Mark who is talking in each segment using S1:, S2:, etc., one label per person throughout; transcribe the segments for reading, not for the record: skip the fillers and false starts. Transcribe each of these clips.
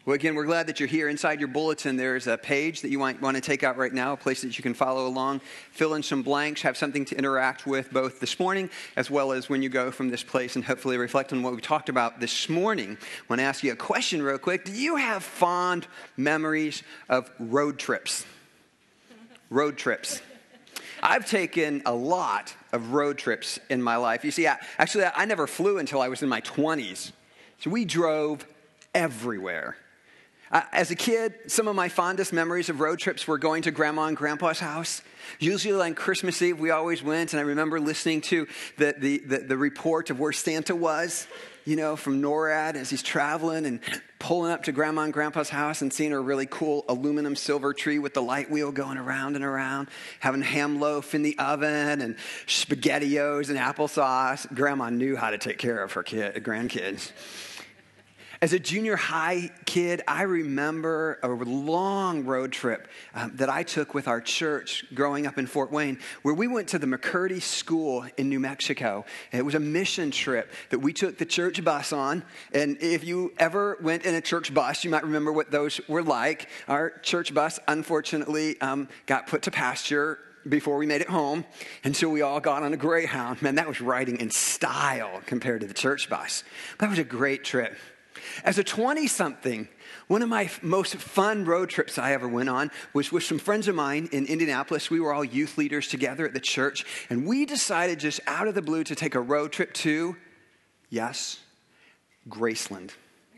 S1: Well, again, we're glad that you're here. Inside your bulletin, there's a page that you might want to take out right now, a place that you can follow along, fill in some blanks, have something to interact with both this morning as well as when you go from this place, and hopefully reflect on what we talked about this morning. I want to ask you a question real quick. Do you have fond memories of road trips? Road trips. I've taken a lot of road trips in my life. You see, I never flew until I was in my 20s. So we drove everywhere. As a kid, some of my fondest memories of road trips were going to Grandma and Grandpa's house. Usually on Christmas Eve, we always went, and I remember listening to the report of where Santa was, from NORAD as he's traveling and pulling up to Grandma and Grandpa's house and seeing a really cool aluminum silver tree with the light wheel going around and around, having ham loaf in the oven and SpaghettiOs and applesauce. Grandma knew how to take care of her grandkids. As a junior high kid, I remember a long road trip that I took with our church growing up in Fort Wayne, where we went to the McCurdy School in New Mexico. It was a mission trip that we took the church bus on. And if you ever went in a church bus, you might remember what those were like. Our church bus, unfortunately, got put to pasture before we made it home. And so we all got on a Greyhound. Man, that was riding in style compared to the church bus. That was a great trip. As a 20-something, one of my most fun road trips I ever went on was with some friends of mine in Indianapolis. We were all youth leaders together at the church, and we decided just out of the blue to take a road trip to, yes, Graceland.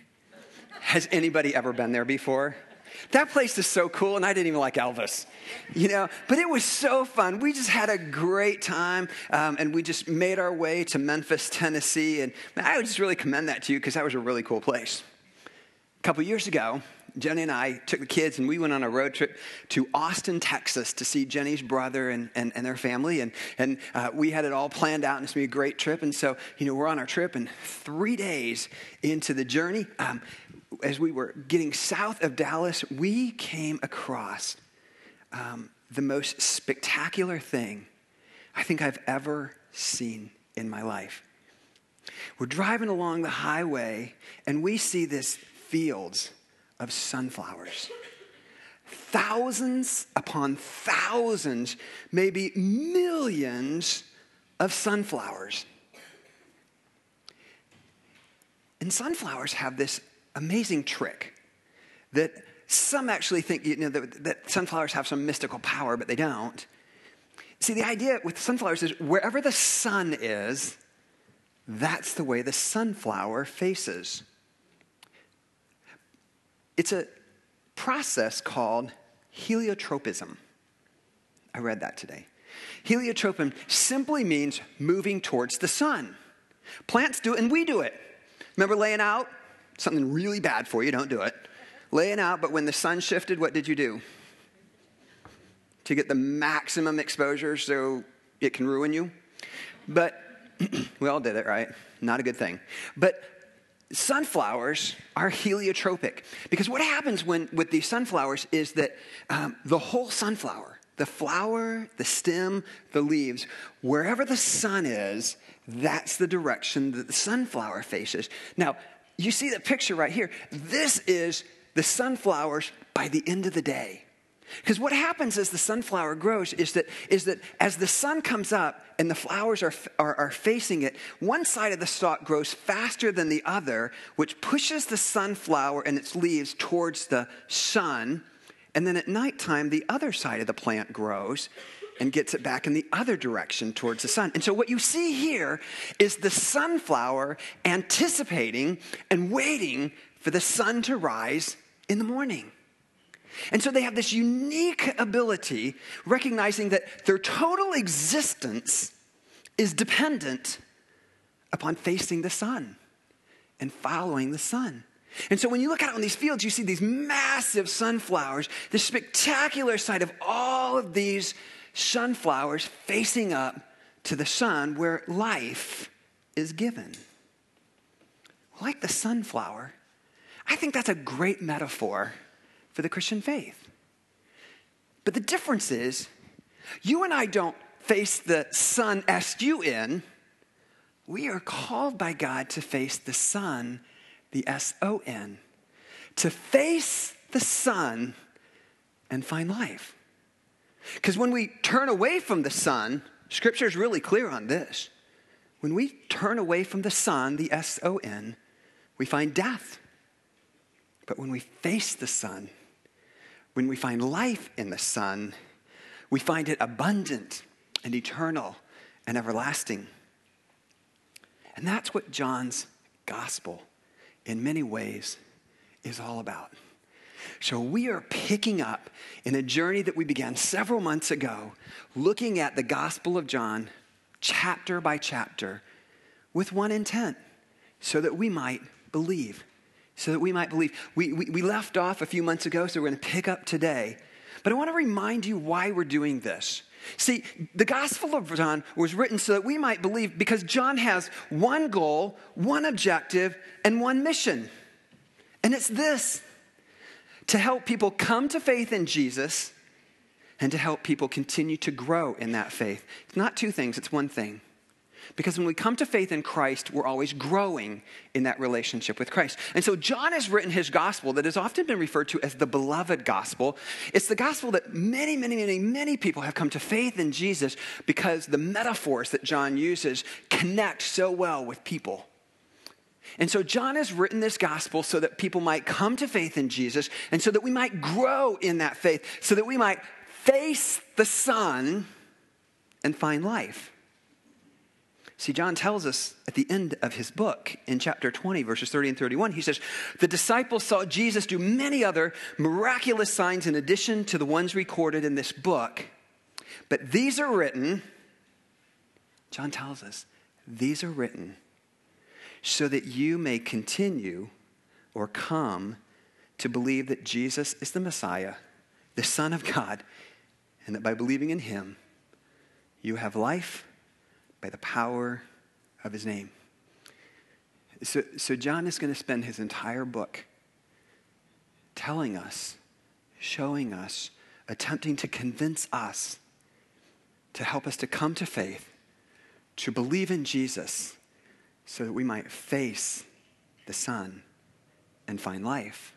S1: Has anybody ever been there before? That place is so cool, and I didn't even like Elvis, but it was so fun. We just had a great time, and we just made our way to Memphis, Tennessee, and I would just really commend that to you because that was a really cool place. A couple years ago, Jenny and I took the kids, and we went on a road trip to Austin, Texas to see Jenny's brother and their family, and we had it all planned out, and it's going to be a great trip, and so, we're on our trip, and 3 days into the journey, as we were getting south of Dallas, we came across the most spectacular thing I think I've ever seen in my life. We're driving along the highway, and we see this fields of sunflowers. Thousands upon thousands, maybe millions of sunflowers. And sunflowers have this amazing trick that some actually think that sunflowers have some mystical power, but they don't. See, the idea with sunflowers is wherever the sun is, that's the way the sunflower faces. It's a process called heliotropism. I read that today. Heliotropism simply means moving towards the sun. Plants do it, and we do it. Remember laying out? Something really bad for you, don't do it. Laying out, but when the sun shifted, what did you do? To get the maximum exposure so it can ruin you? But we all did it, right? Not a good thing. But sunflowers are heliotropic because what happens with these sunflowers is that the whole sunflower, the flower, the stem, the leaves, wherever the sun is, that's the direction that the sunflower faces. Now, you see the picture right here. This is the sunflowers by the end of the day. Because what happens as the sunflower grows is that as the sun comes up and the flowers are facing it, one side of the stalk grows faster than the other, which pushes the sunflower and its leaves towards the sun. And then at nighttime, the other side of the plant grows and gets it back in the other direction towards the sun. And so what you see here is the sunflower anticipating and waiting for the sun to rise in the morning. And so they have this unique ability, recognizing that their total existence is dependent upon facing the sun and following the sun. And so when you look out on these fields, you see these massive sunflowers, this spectacular sight of all of these sunflowers facing up to the sun where life is given. Like the sunflower, I think that's a great metaphor for the Christian faith. But the difference is, you and I don't face the sun S-U-N. We are called by God to face the sun, the S-O-N. to face the Son and find life. Because when we turn away from the Son, Scripture is really clear on this. When we turn away from the Son, the S-O-N, we find death. But when we face the Son, when we find life in the Son, we find it abundant and eternal and everlasting. And that's what John's gospel, in many ways, is all about. So we are picking up in a journey that we began several months ago, looking at the Gospel of John, chapter by chapter, with one intent, so that we might believe. So that we might believe. We left off a few months ago, so we're going to pick up today. But I want to remind you why we're doing this. See, the Gospel of John was written so that we might believe, because John has one goal, one objective, and one mission. And it's this: to help people come to faith in Jesus and to help people continue to grow in that faith. It's not two things, it's one thing. Because when we come to faith in Christ, we're always growing in that relationship with Christ. And so John has written his gospel that has often been referred to as the beloved gospel. It's the gospel that many people have come to faith in Jesus because the metaphors that John uses connect so well with people. And so John has written this gospel so that people might come to faith in Jesus and so that we might grow in that faith, so that we might face the Son and find life. See, John tells us at the end of his book, in chapter 20, verses 30 and 31, he says, the disciples saw Jesus do many other miraculous signs in addition to the ones recorded in this book. But these are written, John tells us, these are written so that you may continue or come to believe that Jesus is the Messiah, the Son of God, and that by believing in him, you have life by the power of his name. So John is going to spend his entire book telling us, showing us, attempting to convince us, to help us to come to faith, to believe in Jesus, so that we might face the Son and find life.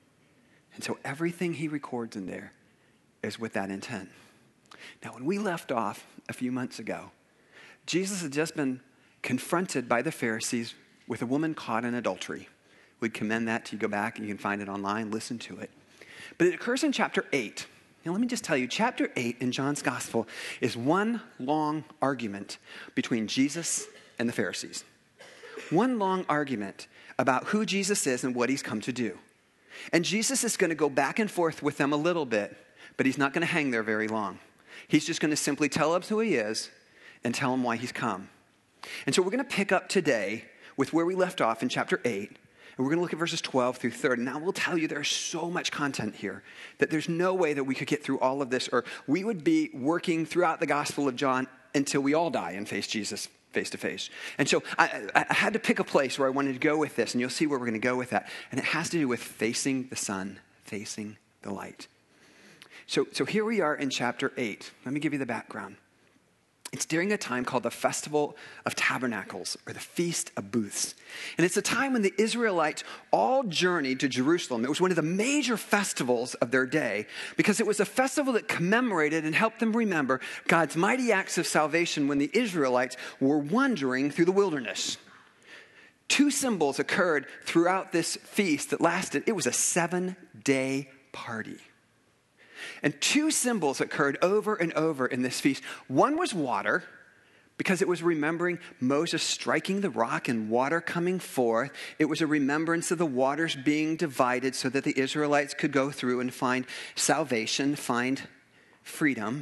S1: And so everything he records in there is with that intent. Now, when we left off a few months ago, Jesus had just been confronted by the Pharisees with a woman caught in adultery. We'd commend that to you. Go back and you can find it online, listen to it. But it occurs in chapter 8. Now let me just tell you, chapter 8 in John's gospel is one long argument between Jesus and the Pharisees. One long argument about who Jesus is and what he's come to do. And Jesus is going to go back and forth with them a little bit, but he's not going to hang there very long. He's just going to simply tell us who he is and tell him why he's come. And so we're going to pick up today with where we left off in chapter 8. And we're going to look at verses 12 through 30. Now, we'll tell you there's so much content here that there's no way that we could get through all of this, or we would be working throughout the Gospel of John until we all die and face Jesus face to face. And so I had to pick a place where I wanted to go with this, and you'll see where we're going to go with that. And it has to do with facing the Son, facing the light. So here we are in chapter 8. Let me give you the background. It's during a time called the Festival of Tabernacles, or the Feast of Booths. And it's a time when the Israelites all journeyed to Jerusalem. It was one of the major festivals of their day because it was a festival that commemorated and helped them remember God's mighty acts of salvation when the Israelites were wandering through the wilderness. Two symbols occurred throughout this feast that lasted. It was a 7-day party. And two symbols occurred over and over in this feast. One was water, because it was remembering Moses striking the rock and water coming forth. It was a remembrance of the waters being divided so that the Israelites could go through and find salvation, find freedom.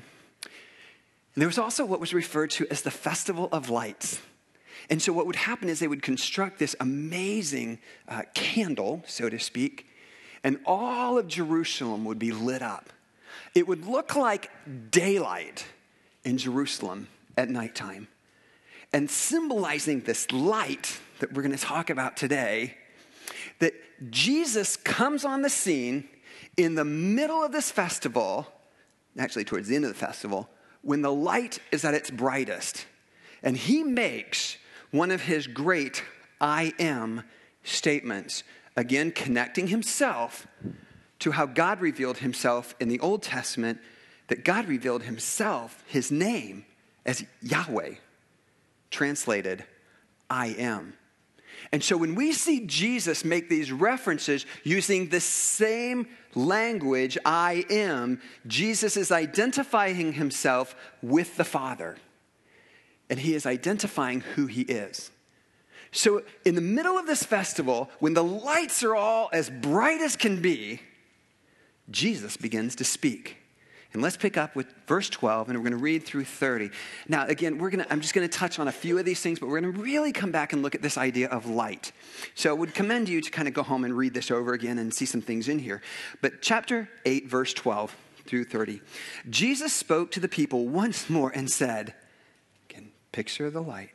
S1: And there was also what was referred to as the Festival of Lights. And so what would happen is they would construct this amazing candle, so to speak, and all of Jerusalem would be lit up. It would look like daylight in Jerusalem at nighttime. And symbolizing this light that we're going to talk about today, that Jesus comes on the scene in the middle of this festival, actually towards the end of the festival, when the light is at its brightest. And he makes one of his great I am statements Again, connecting himself to how God revealed himself in the Old Testament, that God revealed himself, his name, as Yahweh, translated, I am. And so when we see Jesus make these references using the same language, I am, Jesus is identifying himself with the Father. And he is identifying who he is. So in the middle of this festival, when the lights are all as bright as can be, Jesus begins to speak. And let's pick up with verse 12, and we're going to read through 30. Now, again, I'm just going to touch on a few of these things, but we're going to really come back and look at this idea of light. So I would commend you to kind of go home and read this over again and see some things in here. But chapter 8, verse 12 through 30. Jesus spoke to the people once more and said, again, picture the light.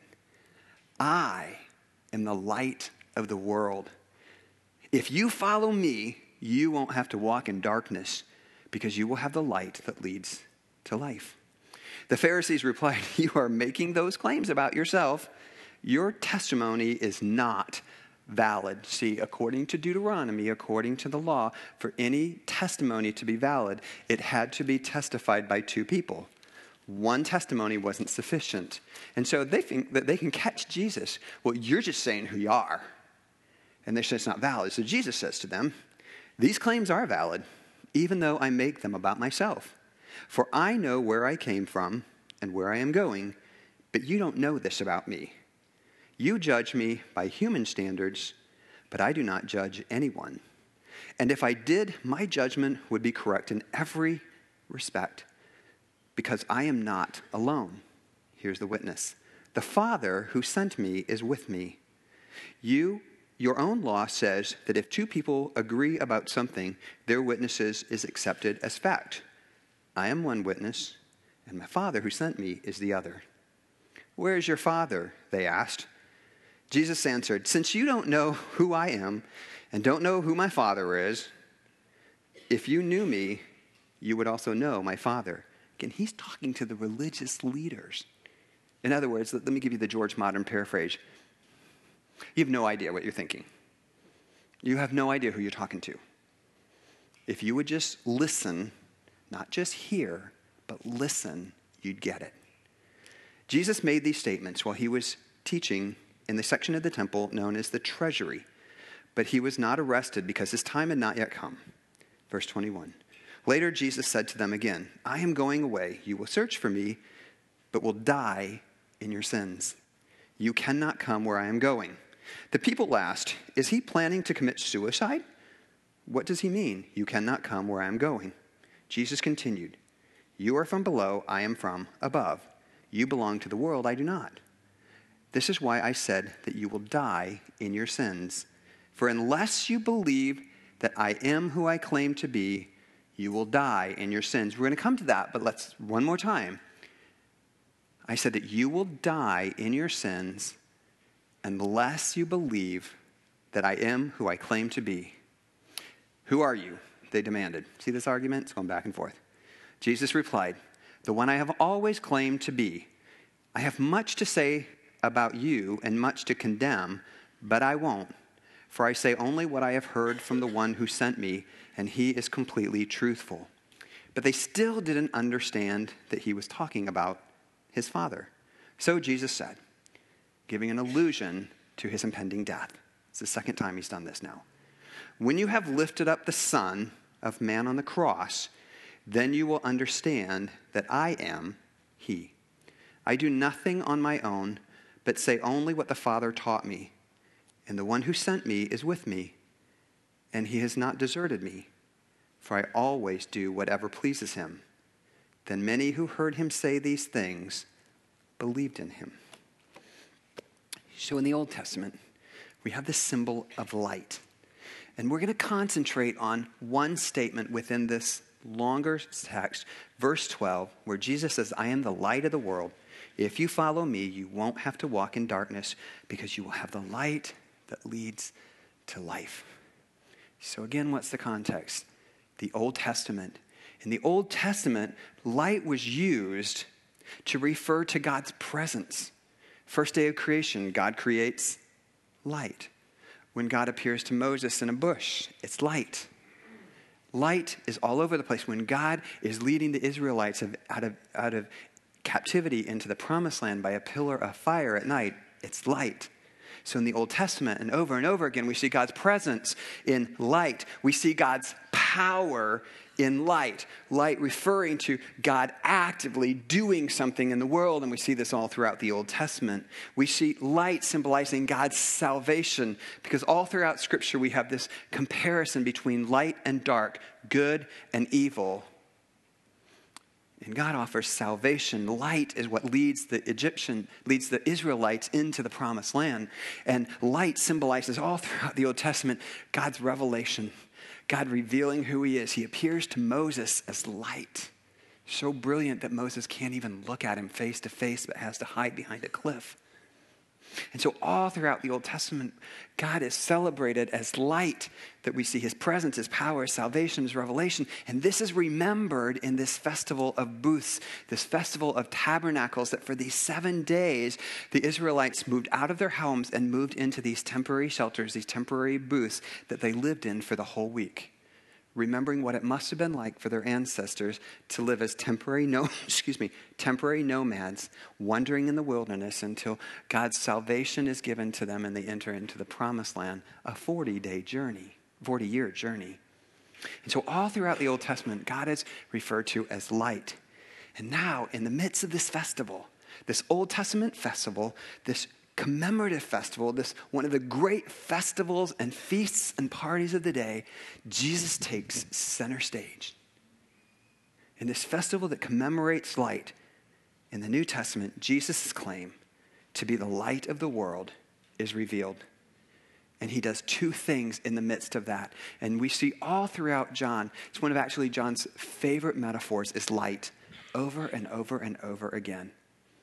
S1: I am the light of the world. If you follow me, you won't have to walk in darkness, because you will have the light that leads to life. The Pharisees replied, you are making those claims about yourself. Your testimony is not valid. See, according to Deuteronomy, according to the law, for any testimony to be valid, it had to be testified by two people. One testimony wasn't sufficient. And so they think that they can catch Jesus. Well, you're just saying who you are. And they say it's not valid. So Jesus says to them, these claims are valid, even though I make them about myself. For I know where I came from and where I am going, but you don't know this about me. You judge me by human standards, but I do not judge anyone. And if I did, my judgment would be correct in every respect, because I am not alone. Here's the witness. The Father who sent me is with me. Your own law says that if two people agree about something, their witnesses is accepted as fact. I am one witness, and my Father who sent me is the other. Where is your Father? They asked. Jesus answered, since you don't know who I am and don't know who my Father is, if you knew me, you would also know my Father. Again, he's talking to the religious leaders. In other words, let me give you the George Modern paraphrase. You have no idea what you're thinking. You have no idea who you're talking to. If you would just listen, not just hear, but listen, you'd get it. Jesus made these statements while he was teaching in the section of the temple known as the treasury, but he was not arrested because his time had not yet come. Verse 21. Later, Jesus said to them again, I am going away. You will search for me, but will die in your sins. You cannot come where I am going. The people asked, is he planning to commit suicide? What does he mean? You cannot come where I am going. Jesus continued, you are from below, I am from above. You belong to the world, I do not. This is why I said that you will die in your sins. For unless you believe that I am who I claim to be, you will die in your sins. We're going to come to that, but let's one more time. I said that you will die in your sins unless you believe that I am who I claim to be. Who are you? They demanded. See this argument? It's going back and forth. Jesus replied, the one I have always claimed to be. I have much to say about you and much to condemn, but I won't. For I say only what I have heard from the one who sent me, and he is completely truthful. But they still didn't understand that he was talking about his Father. So Jesus said, giving an allusion to his impending death. It's the second time he's done this now. When you have lifted up the Son of Man on the cross, then you will understand that I am he. I do nothing on my own, but say only what the Father taught me. And the one who sent me is with me, and he has not deserted me, for I always do whatever pleases him. Then many who heard him say these things believed in him. So in the Old Testament, we have the symbol of light. And we're going to concentrate on one statement within this longer text, verse 12, where Jesus says, I am the light of the world. If you follow me, you won't have to walk in darkness because you will have the light that leads to life. So again, what's the context? The Old Testament. In the Old Testament, light was used to refer to God's presence. First day of creation, God creates light. when God appears to Moses in a bush. It's light. Light is all over the place. When God is leading the Israelites out of captivity into the promised land by a pillar of fire at night, it's light. So in the Old Testament and over again, we see God's presence in light. We see God's power in light. Light referring to God actively doing something in the world, and we see this all throughout the Old Testament. We see light symbolizing God's salvation, because all throughout Scripture we have this comparison between light and dark, good and evil. And God offers salvation. Light is what leads the Israelites into the promised land. And light symbolizes all throughout the Old Testament God's revelation, God revealing who he is. He appears to Moses as light, so brilliant that Moses can't even look at him face to face, but has to hide behind a cliff. And so all throughout the Old Testament, God is celebrated as light, that we see his presence, his power, his salvation, his revelation. And this is remembered in this festival of booths, this festival of tabernacles, that for these 7 days, the Israelites moved out of their homes and moved into these temporary shelters, these temporary booths that they lived in for the whole week. Remembering what it must have been like for their ancestors to live as temporary nomads, wandering in the wilderness until God's salvation is given to them and they enter into the promised land, a 40-year journey. And so all throughout the Old Testament, God is referred to as light. And now, in the midst of this festival, this Old Testament festival, this commemorative festival, this one of the great festivals and feasts and parties of the day, Jesus takes center stage. In this festival that commemorates light, in the New Testament, Jesus' claim to be the light of the world is revealed. And he does 2 things in the midst of that. And we see all throughout John, it's one of actually John's favorite metaphors is light, over and over and over again.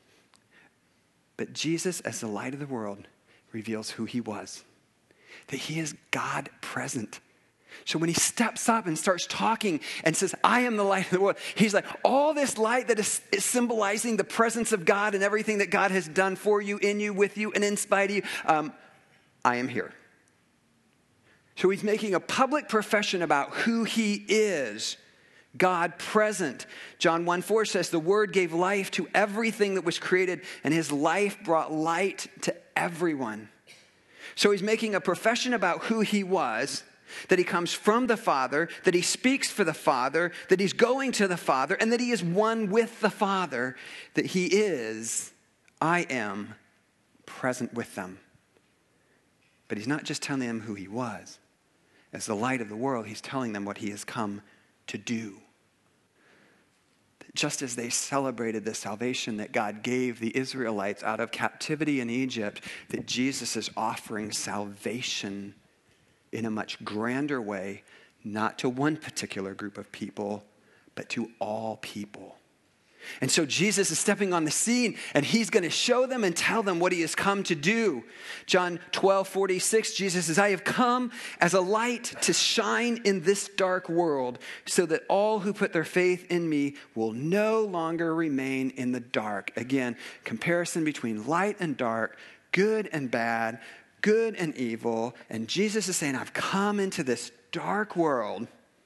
S1: But Jesus, as the light of the world, reveals who he was, that he is God present. So when he steps up and starts talking and says, I am the light of the world, he's like, all this light that is symbolizing the presence of God and everything that God has done for you, in you, with you, and in spite of you, I am here. So he's making a public profession about who he is. God present. John 1:4 says, the Word gave life to everything that was created, and his life brought light to everyone. So he's making a profession about who he was, that he comes from the Father, that he speaks for the Father, that he's going to the Father, and that he is one with the Father, that he is, I am, present with them. But he's not just telling them who he was. As the light of the world, he's telling them what he has come to do. Just as they celebrated the salvation that God gave the Israelites out of captivity in Egypt, that Jesus is offering salvation in a much grander way, not to one particular group of people, but to all people. And so Jesus is stepping on the scene, and he's going to show them and tell them what he has come to do. John 12:46, Jesus says, I have come as a light to shine in this dark world, so that all who put their faith in me will no longer remain in the dark. Again, comparison between light and dark, good and bad, good and evil. And Jesus is saying, I've come into this dark world.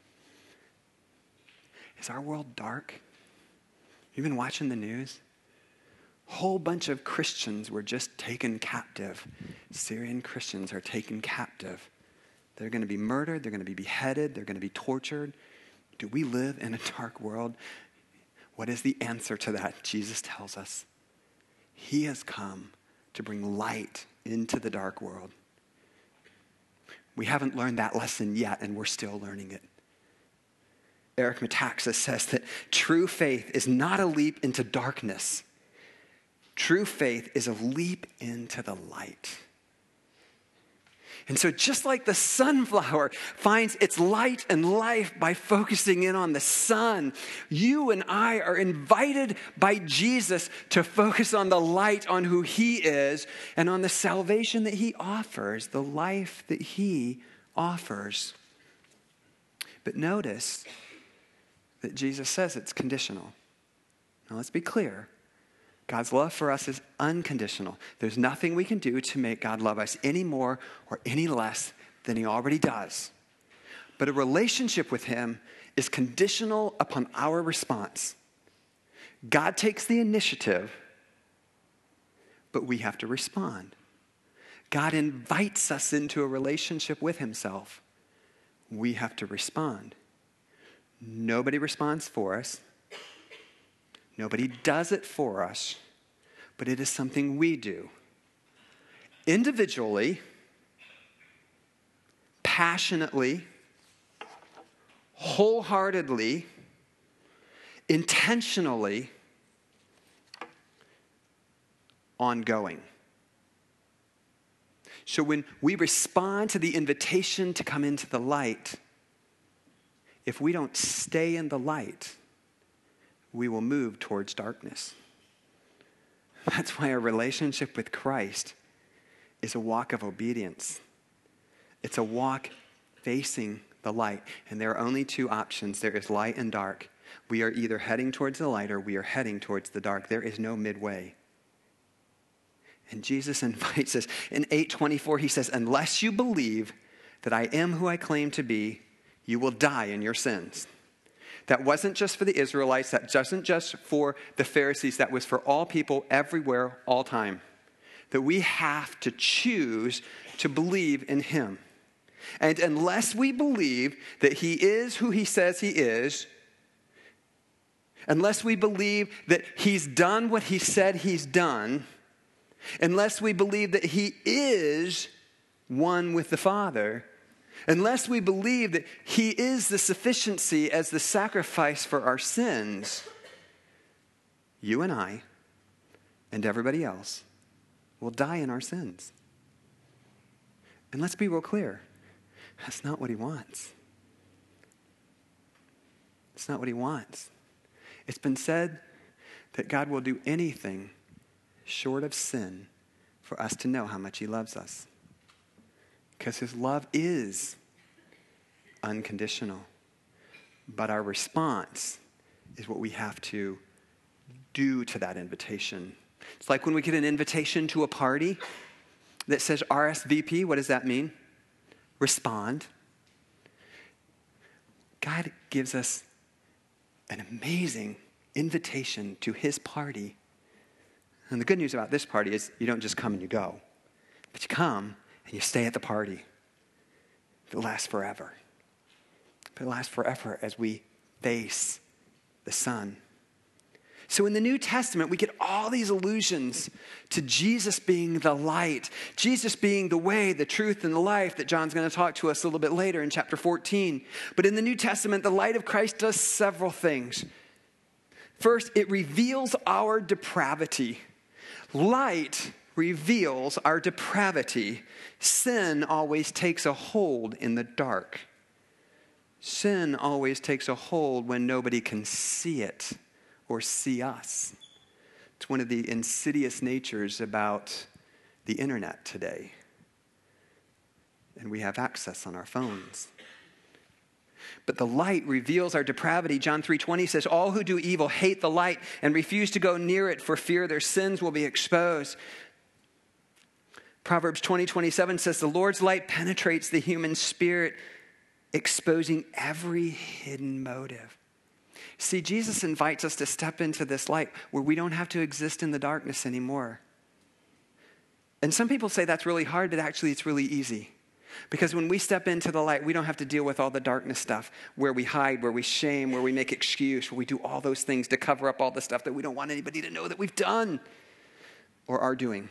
S1: Is our world dark? You've been watching the news? A whole bunch of Christians were just taken captive. Syrian Christians are taken captive. They're going to be murdered. They're going to be beheaded. They're going to be tortured. Do we live in a dark world? What is the answer to that? Jesus tells us. He has come to bring light into the dark world. We haven't learned that lesson yet, and we're still learning it. Eric Metaxas says that true faith is not a leap into darkness. True faith is a leap into the light. And so just like the sunflower finds its light and life by focusing in on the sun, you and I are invited by Jesus to focus on the light, on who he is, and on the salvation that he offers, the life that he offers. But notice that Jesus says it's conditional. Now let's be clear. God's love for us is unconditional. There's nothing we can do to make God love us any more or any less than he already does. But a relationship with him is conditional upon our response. God takes the initiative, but we have to respond. God invites us into a relationship with himself. We have to respond. Nobody responds for us. Nobody does it for us, but it is something we do. Individually, passionately, wholeheartedly, intentionally, ongoing. So when we respond to the invitation to come into the light, if we don't stay in the light, we will move towards darkness. That's why our relationship with Christ is a walk of obedience. It's a walk facing the light. And there are only two options. There is light and dark. We are either heading towards the light or we are heading towards the dark. There is no midway. And Jesus invites us. In 8:24, he says, unless you believe that I am who I claim to be, you will die in your sins. That wasn't just for the Israelites. That wasn't just for the Pharisees. That was for all people, everywhere, all time. That we have to choose to believe in him. And unless we believe that he is who he says he is, unless we believe that he's done what he said he's done, unless we believe that he is one with the Father, unless we believe that he is the sufficiency as the sacrifice for our sins, you and I and everybody else will die in our sins. And let's be real clear. That's not what he wants. It's not what he wants. It's been said that God will do anything short of sin for us to know how much he loves us. Because his love is unconditional. But our response is what we have to do to that invitation. It's like when we get an invitation to a party that says RSVP. What does that mean? Respond. God gives us an amazing invitation to his party. And the good news about this party is you don't just come and you go, but you come and you stay at the party. It lasts forever. It lasts forever as we face the Son. So in the New Testament, we get all these allusions to Jesus being the light, Jesus being the way, the truth, and the life that John's going to talk to us a little bit later in chapter 14. But in the New Testament, the light of Christ does several things. First, it reveals our depravity. Light reveals our depravity. Sin always takes a hold in the dark. Sin always takes a hold when nobody can see it or see us. It's one of the insidious natures about the internet today. And we have access on our phones. But the light reveals our depravity. John 3:20 says, all who do evil hate the light and refuse to go near it for fear their sins will be exposed. Proverbs 20:27 says, the Lord's light penetrates the human spirit, exposing every hidden motive. See, Jesus invites us to step into this light where we don't have to exist in the darkness anymore. And some people say that's really hard, but actually it's really easy. Because when we step into the light, we don't have to deal with all the darkness stuff where we hide, where we shame, where we make excuse, where we do all those things to cover up all the stuff that we don't want anybody to know that we've done or are doing.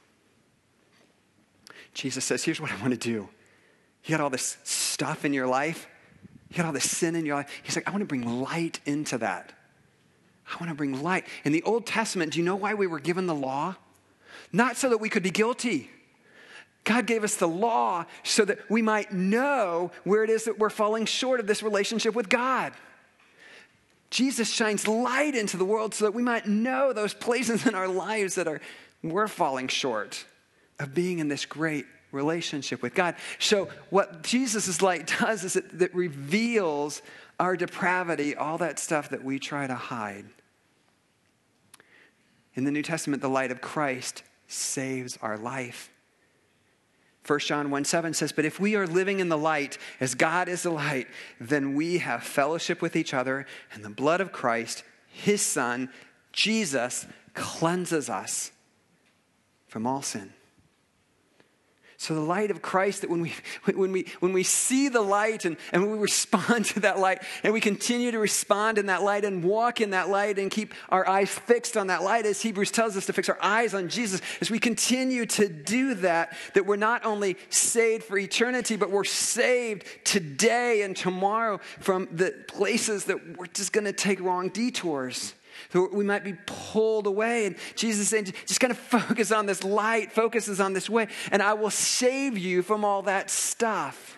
S1: Jesus says, here's what I want to do. You got all this stuff in your life. You got all this sin in your life. He's like, I want to bring light into that. I want to bring light. In the Old Testament, do you know why we were given the law? Not so that we could be guilty. God gave us the law so that we might know where it is that we're falling short of this relationship with God. Jesus shines light into the world so that we might know those places in our lives that we're falling short of being in this great relationship with God. So what Jesus' light does is it reveals our depravity, all that stuff that we try to hide. In the New Testament, the light of Christ saves our life. 1 John 1:7 says, but if we are living in the light, as God is the light, then we have fellowship with each other, and the blood of Christ, his Son, Jesus, cleanses us from all sin. So the light of Christ, that when we see the light and we respond to that light, and we continue to respond in that light and walk in that light and keep our eyes fixed on that light, as Hebrews tells us to fix our eyes on Jesus, as we continue to do that we're not only saved for eternity, but we're saved today and tomorrow from the places that we're just going to take wrong detours. So we might be pulled away. And Jesus is saying, just kind of focus on this light, focuses on this way, and I will save you from all that stuff.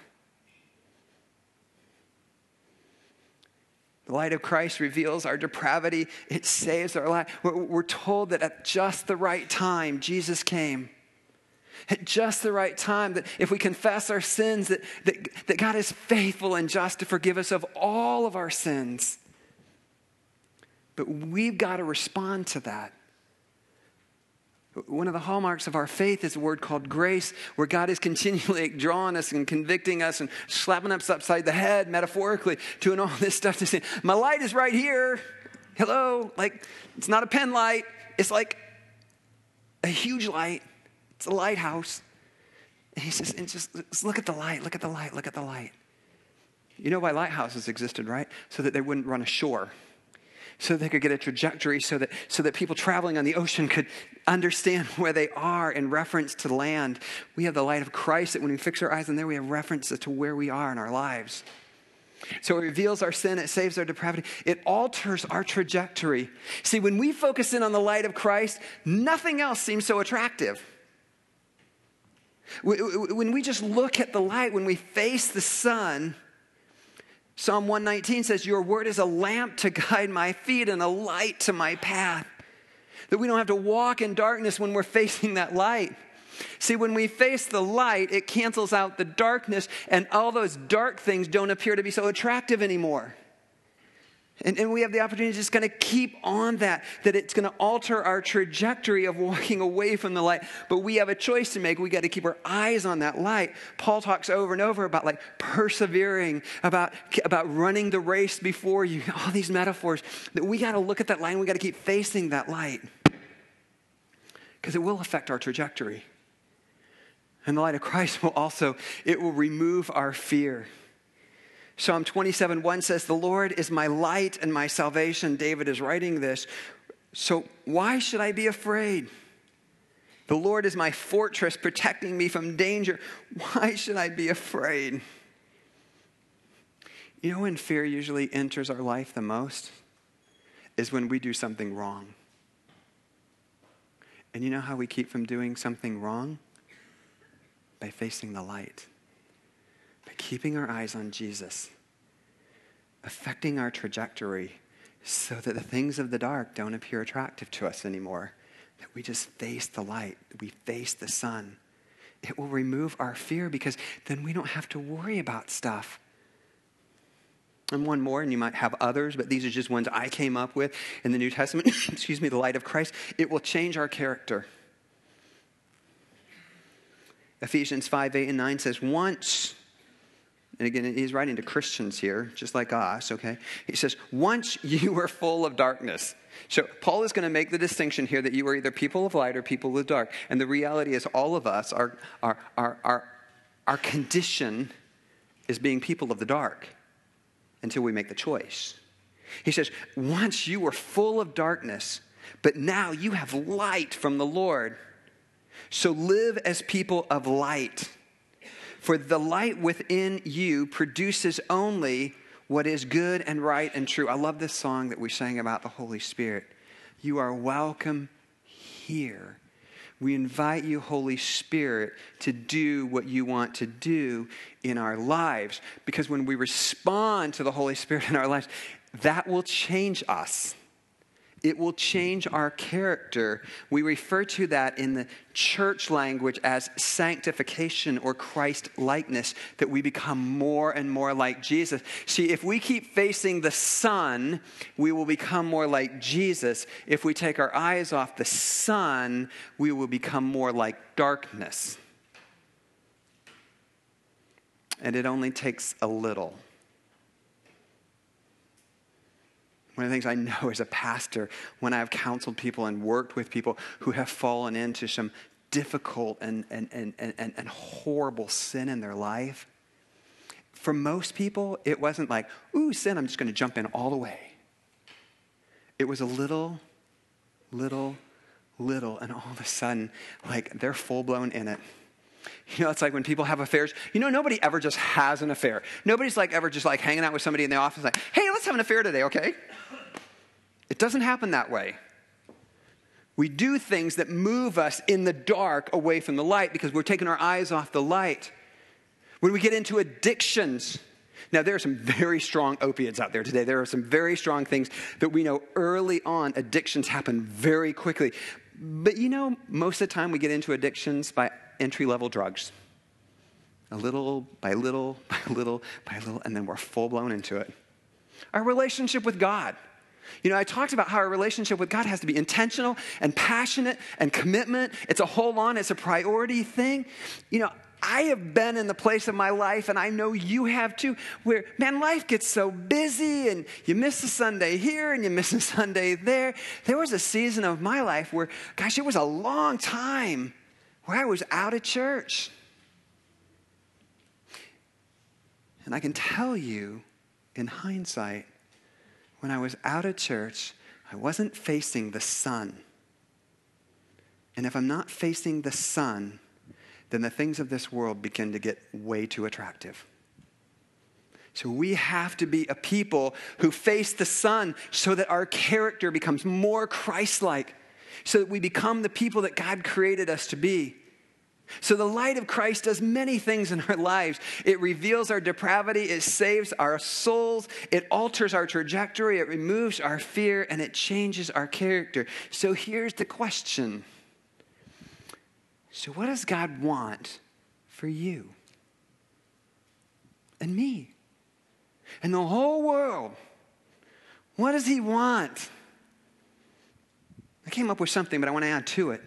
S1: The light of Christ reveals our depravity. It saves our life. We're told that at just the right time, Jesus came. At just the right time, that if we confess our sins, that God is faithful and just to forgive us of all of our sins. But we've got to respond to that. One of the hallmarks of our faith is a word called grace, where God is continually drawing us and convicting us and slapping us upside the head, metaphorically, doing all this stuff to say, my light is right here. Hello? Like, it's not a pen light. It's like a huge light. It's a lighthouse. And he says, and just look at the light, look at the light, look at the light. You know why lighthouses existed, right? So that they wouldn't run ashore. So they could get a trajectory so that people traveling on the ocean could understand where they are in reference to land. We have the light of Christ that when we fix our eyes on there, we have reference to where we are in our lives. So it reveals our sin, it saves our depravity, it alters our trajectory. See, when we focus in on the light of Christ, nothing else seems so attractive. When we just look at the light, when we face the sun, Psalm 119 says, your word is a lamp to guide my feet and a light to my path. That we don't have to walk in darkness when we're facing that light. See, when we face the light, it cancels out the darkness, and all those dark things don't appear to be so attractive anymore. And we have the opportunity to just kind of keep on that it's going to alter our trajectory of walking away from the light. But we have a choice to make. We got to keep our eyes on that light. Paul talks over and over about like persevering, about running the race before you, all these metaphors. That we got to look at that light and we got to keep facing that light. Because it will affect our trajectory. And the light of Christ it will remove our fear. Psalm 27:1 says, the Lord is my light and my salvation. David is writing this. So why should I be afraid? The Lord is my fortress, protecting me from danger. Why should I be afraid? You know when fear usually enters our life the most? Is when we do something wrong. And you know how we keep from doing something wrong? By facing the light. By keeping our eyes on Jesus, affecting our trajectory so that the things of the dark don't appear attractive to us anymore, that we just face the light, we face the sun. It will remove our fear because then we don't have to worry about stuff. And one more, and you might have others, but these are just ones I came up with in the New Testament. The light of Christ. It will change our character. Ephesians 5:8-9 says, once, and again, he's writing to Christians here, just like us, okay? He says, once you were full of darkness. So Paul is going to make the distinction here that you are either people of light or people of dark. And the reality is all of us, our condition is being people of the dark until we make the choice. He says, once you were full of darkness, but now you have light from the Lord. So live as people of light. For the light within you produces only what is good and right and true. I love this song that we sang about the Holy Spirit. You are welcome here. We invite you, Holy Spirit, to do what you want to do in our lives. Because when we respond to the Holy Spirit in our lives, that will change us. It will change our character. We refer to that in the church language as sanctification or Christ-likeness, that we become more and more like Jesus. See, if we keep facing the sun, we will become more like Jesus. If we take our eyes off the sun, we will become more like darkness. And it only takes a little. One of the things I know as a pastor, when I've counseled people and worked with people who have fallen into some difficult and horrible sin in their life, for most people, it wasn't like, ooh, sin, I'm just going to jump in all the way. It was a little, and all of a sudden, like, they're full-blown in it. You know, it's like when people have affairs. You know, nobody ever just has an affair. Nobody's like ever just like hanging out with somebody in the office like, hey, let's have an affair today, okay? It doesn't happen that way. We do things that move us in the dark away from the light because we're taking our eyes off the light. When we get into addictions, now there are some very strong opiates out there today. There are some very strong things that we know early on addictions happen very quickly. But you know, most of the time we get into addictions by entry-level drugs. A little by little by little by little, and then we're full-blown into it. Our relationship with God. You know, I talked about how our relationship with God has to be intentional and passionate and commitment. It's a hold on, it's a priority thing. You know, I have been in the place of my life, and I know you have too, where, man, life gets so busy, and you miss a Sunday here, and you miss a Sunday there. There was a season of my life where, gosh, it was a long time where I was out of church. And I can tell you, in hindsight, when I was out of church, I wasn't facing the sun. And if I'm not facing the sun, then the things of this world begin to get way too attractive. So we have to be a people who face the sun so that our character becomes more Christ-like, so that we become the people that God created us to be. So the light of Christ does many things in our lives. It reveals our depravity. It saves our souls. It alters our trajectory. It removes our fear, and it changes our character. So here's the question. So what does God want for you and me and the whole world? What does he want? I came up with something, but I want to add to it.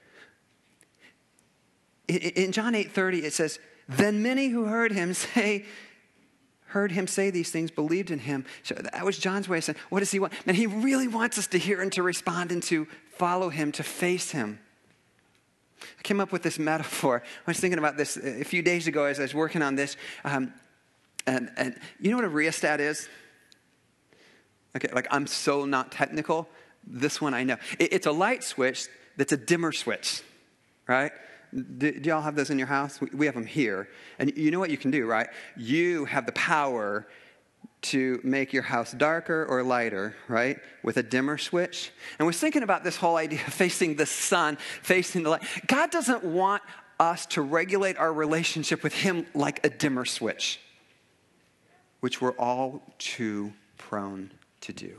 S1: In John 8:30, it says, then many who heard him say these things believed in him. So that was John's way of saying, what does he want? And he really wants us to hear and to respond and to follow him, to face him. I came up with this metaphor. I was thinking about this a few days ago as I was working on this. And you know what a rheostat is? Okay, like I'm so not technical. This one I know. It's a light switch that's a dimmer switch, right? Do y'all have those in your house? We have them here. And you know what you can do, right? You have the power to make your house darker or lighter, right? With a dimmer switch. And we're thinking about this whole idea of facing the sun, facing the light. God doesn't want us to regulate our relationship with him like a dimmer switch, which we're all too prone to do.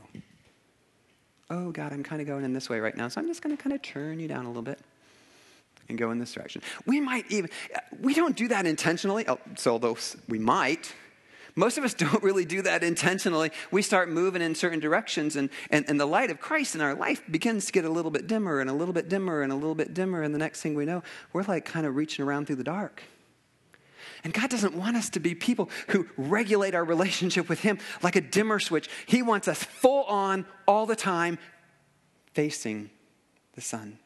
S1: Oh, God, I'm kind of going in this way right now, so I'm just going to kind of turn you down a little bit and go in this direction. We don't do that intentionally, although we might. Most of us don't really do that intentionally. We start moving in certain directions, and the light of Christ in our life begins to get a little bit dimmer and a little bit dimmer and a little bit dimmer, and the next thing we know, we're like kind of reaching around through the dark. And God doesn't want us to be people who regulate our relationship with him like a dimmer switch. He wants us full on all the time, facing the sun,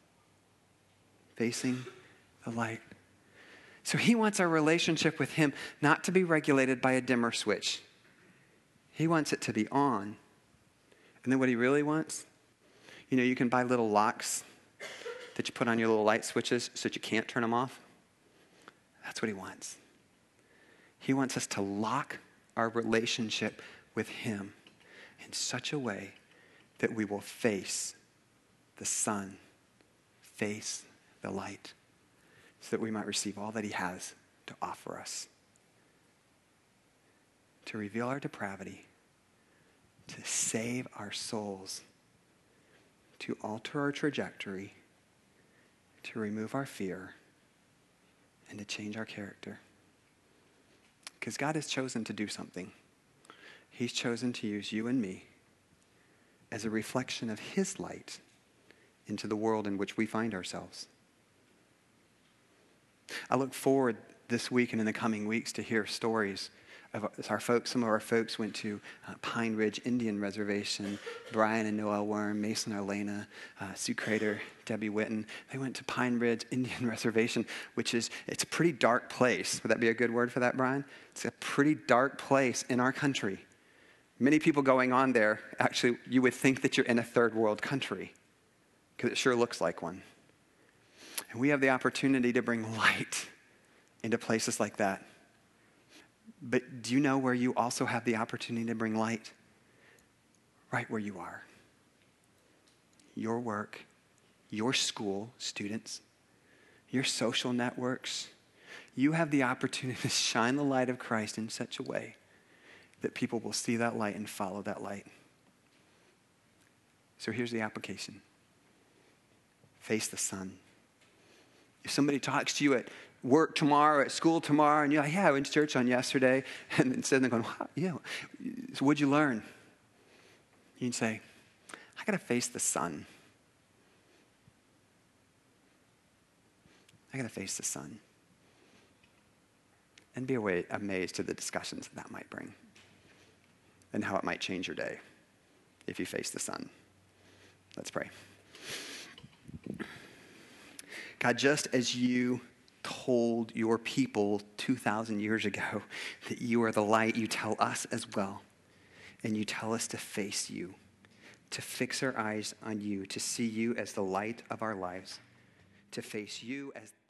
S1: facing the light. So he wants our relationship with him not to be regulated by a dimmer switch. He wants it to be on. And then what he really wants, you know, you can buy little locks that you put on your little light switches so that you can't turn them off. That's what he wants. He wants us to lock our relationship with him in such a way that we will face the sun, face the light, so that we might receive all that he has to offer us. To reveal our depravity, to save our souls, to alter our trajectory, to remove our fear, and to change our character. Because God has chosen to do something. He's chosen to use you and me as a reflection of his light into the world in which we find ourselves. I look forward this week and in the coming weeks to hear stories of our folks. Some of our folks went to Pine Ridge Indian Reservation. Brian and Noel Worm, Mason Arlena, Sue Crater, Debbie Witten. They went to Pine Ridge Indian Reservation, it's a pretty dark place. Would that be a good word for that, Brian? It's a pretty dark place in our country. Many people going on there, actually, you would think that you're in a third world country, because it sure looks like one. And we have the opportunity to bring light into places like that. But do you know where you also have the opportunity to bring light? Right where you are. Your work, your school, students, your social networks. You have the opportunity to shine the light of Christ in such a way that people will see that light and follow that light. So here's the application. Face the sun. If somebody talks to you at work tomorrow, at school tomorrow, and you're like, yeah, I went to church on yesterday, and instead they're going, wow, yeah, so what'd you learn? You can say, I got to face the sun. I got to face the sun. And be amazed at the discussions that might bring and how it might change your day if you face the sun. Let's pray. God, just as you told your people 2,000 years ago that you are the light, you tell us as well. And you tell us to face you, to fix our eyes on you, to see you as the light of our lives, to face you as